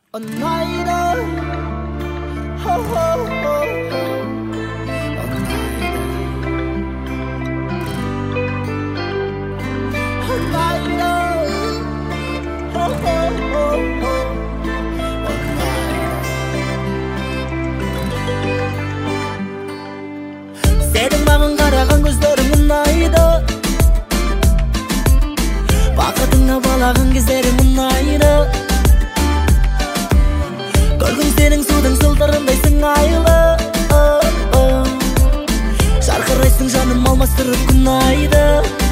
ұнайды. Ұнайды. Сенің маған қараған көздерің ұнайды. Бақытыңа балаған кездерің ұнайды. Көргім сенің судың сылдырындай сыңайлы. Жарқырайсың жаным алмастырып күнайды.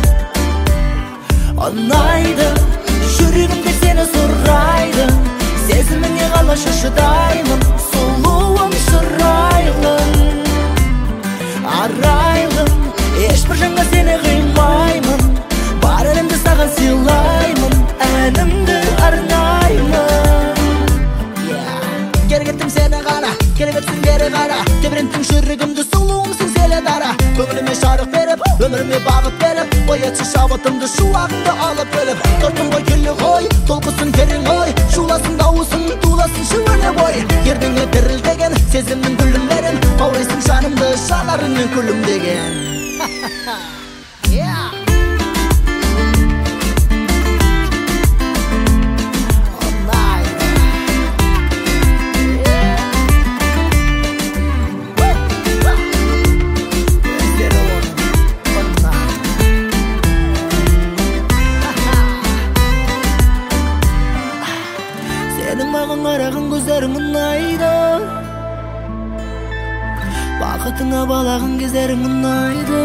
Ұнайды, жүрегімде сені сұрайды. Сезіміңе қалайша шыдаймын, сұлуым шырайлым. Арайлым, ешбір жанға сені қимаймын. Бар әлемді саған сыйлаймын, әнімді арнаймын. Керегеттім сені ғана, керегетсің бері қара. Тебіренттің жүрегімді, сұлуымсың селе дара. Көңіліме жарық беріп, өміріме бағыт беріп, оятшы шабытымды, шуағыңды алып бөліп. Тортым ғой күлі ғой, толқысын терең ой, шуласын дауысын, туласын шүңіне бой. Ердіңе дірілдеген, сезімнің гүлімдерін, қаурайсың жанымды, жанарыңмен күлімдеген. Сенің маған қараған көздерің ұнайды. Бақытыңа балаған кездерің ұнайды.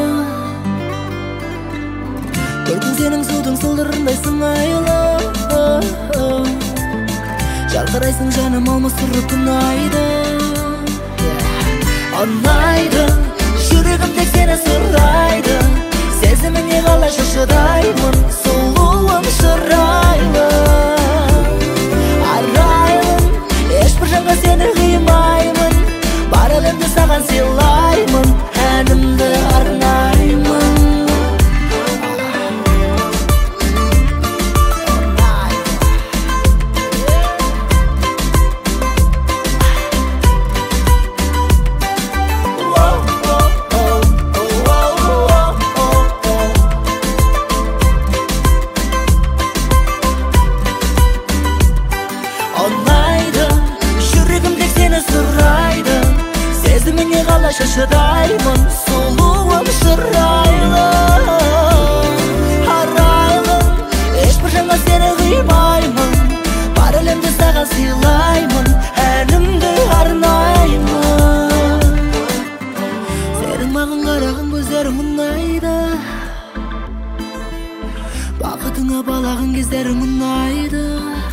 Көрдім сенің судың сылдырындай сыңайлы. Жарқырайсың жаным алмастырып ұнайды. Ұнайды, жүрегім тек сені сұрайды. Сезіміңе қалайша шыдаймын, сұлуым шырайлы. Ешбір жанға сені қимаймын. Бар әлемді саған сыйлаймын, әнімді арнаймын. Ұнайды, жүрегім тек сені сұрайды. Сезіміңе қалайша шыдаймын, сұлуым шырайлы. Арайлым, ешбір жанға сені қимаймын. Бар әлемді саған сыйлаймын, әнімді арнаймын. Сенің маған қараған көздерің ұнайды. Бақытыңа балаған кездерің ұнайды.